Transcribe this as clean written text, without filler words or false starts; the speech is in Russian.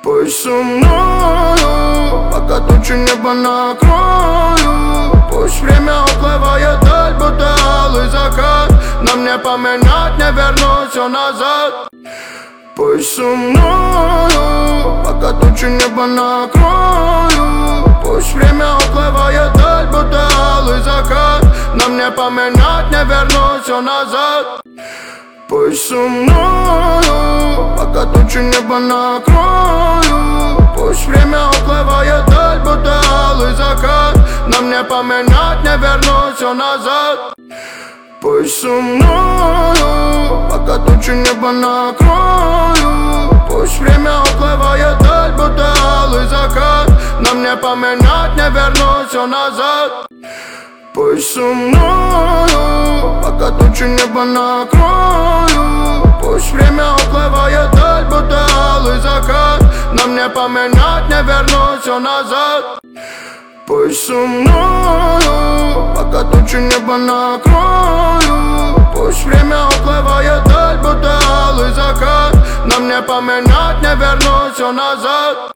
Пусть со мною, пока тучи небо накрою. Пусть время уплывает даль, будто алый закат. Нам не поменять, не вернуть все назад. Пусть со мною, пока тучи небо накрою. Пусть время уплывает даль, будто алый закат. Нам не поменять, не вернуть все назад. Пусть со мною, пока тучи небо накрою. Пусть время уплывает даль, будто алый закат. Нам не поменять, не вернуть все назад. Пусть со мною, пока тучи небо накрою. Пусть время уплывает даль, будто алый закат. Нам не поменять, не вернуть все назад. Пусть со мною, пока тучи небо накрою. Пусть время уплывает даль, будто алый закат. Нам не поменять, не вернуть все назад. Пусть со мною, пока тучи небо накрою. Пусть время уплывает даль, будто алый закат. Нам не поменять, не вернуть все назад.